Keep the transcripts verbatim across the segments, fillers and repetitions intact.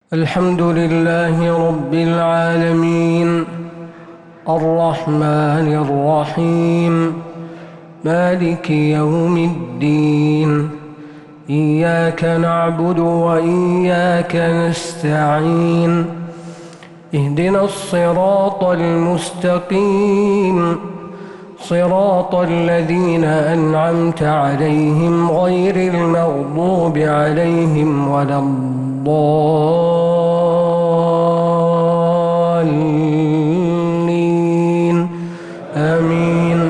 الحمد لله رب العالمين الرحمن الرحيم مالك يوم الدين إياك نعبد وإياك نستعين اهدنا الصراط المستقيم صراط الذين أنعمت عليهم غير المغضوب عليهم ولا الضالين آمين.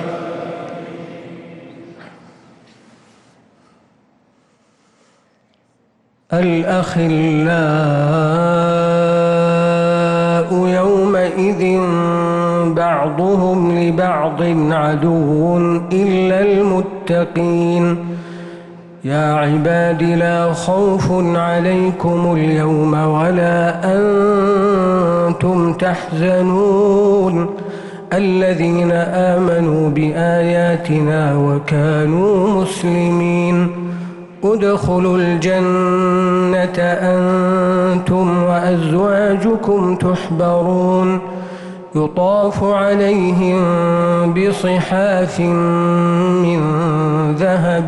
الأخلاء يومئذ بعضهم لبعض عدو إلا المتقين يا عباد لا خوف عليكم اليوم ولا أنتم تحزنون الذين آمنوا بآياتنا وكانوا مسلمين ادخلوا الجنة أنتم وأزواجكم تحبرون يطاف عليهم بصحاف من ذهب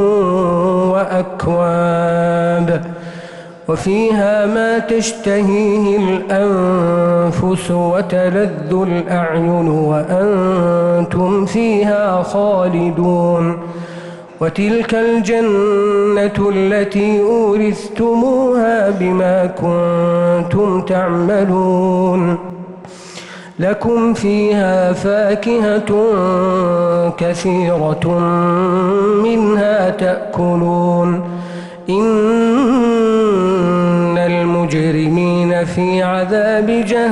وأكواب وفيها ما تشتهيه الأنفس وتلذ الأعين وأنتم فيها خالدون وتلك الجنة التي أورثتموها بما كنتم تعملون لكم فيها فاكهة كثيرة منها تأكلون إن المجرمين في عذاب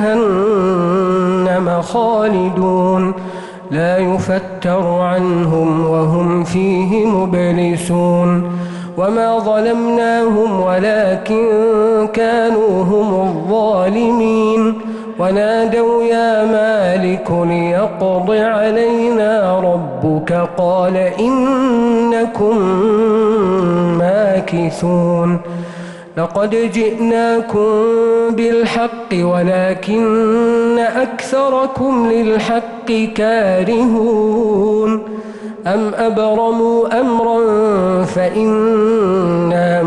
جهنم خالدون لا يفتر عنهم وهم فيه مبلسون وما ظلمناهم ولكن كانوا هم الظالمين ونادوا يا مالك ليقض علينا ربك قال إنكم ماكثون لقد جئناكم بالحق ولكن أكثركم للحق كارهون أم أبرموا أمرا فإنا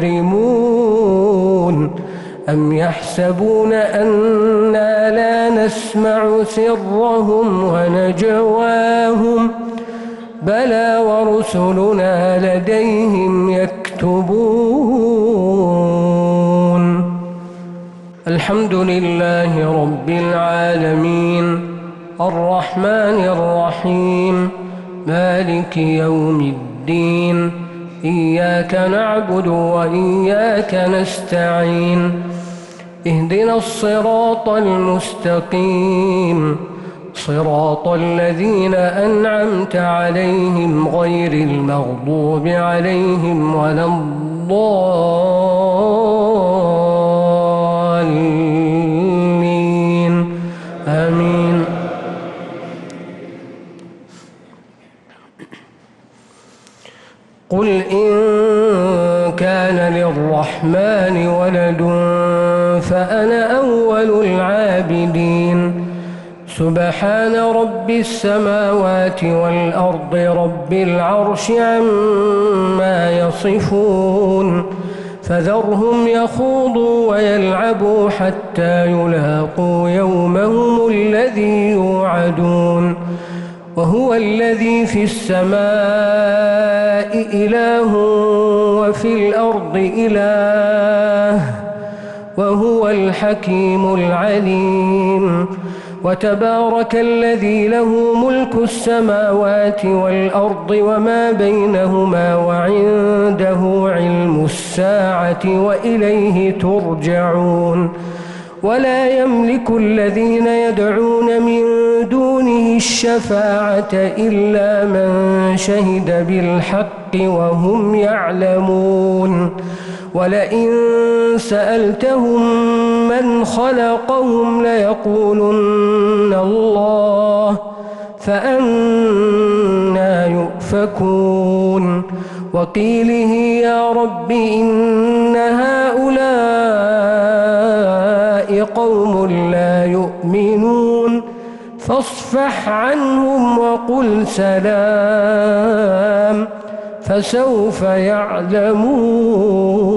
مبرمون أم يحسبون أنا لا نسمع سرهم ونجواهم بلى ورسلنا لديهم يكتبون. الحمد لله رب العالمين الرحمن الرحيم مالك يوم الدين إياك نعبد وإياك نستعين اهدنا الصراط المستقيم صراط الذين أنعمت عليهم غير المغضوب عليهم ولا الضالين آمين. قل إن كان للرحمن ولد فأنا أول العابدين سبحان رب السماوات والأرض رب العرش عما يصفون فذرهم يخوضوا ويلعبوا حتى يلاقوا يومهم الذي يوعدون وهو الذي في السماء إله وفي الأرض إله وهو الحكيم العليم وتبارك الذي له ملك السماوات والأرض وما بينهما وعنده علم الساعة وإليه ترجعون ولا يملك الذين يدعون من دونه الشفاعة إلا من شهد بالحق وهم يعلمون ولئن سألتهم من خلقهم ليقولن الله فأنى يؤفكون وقيله يا رب إن هؤلاء يؤمنون فاصفح عنهم وقل سلام فسوف يعلمون.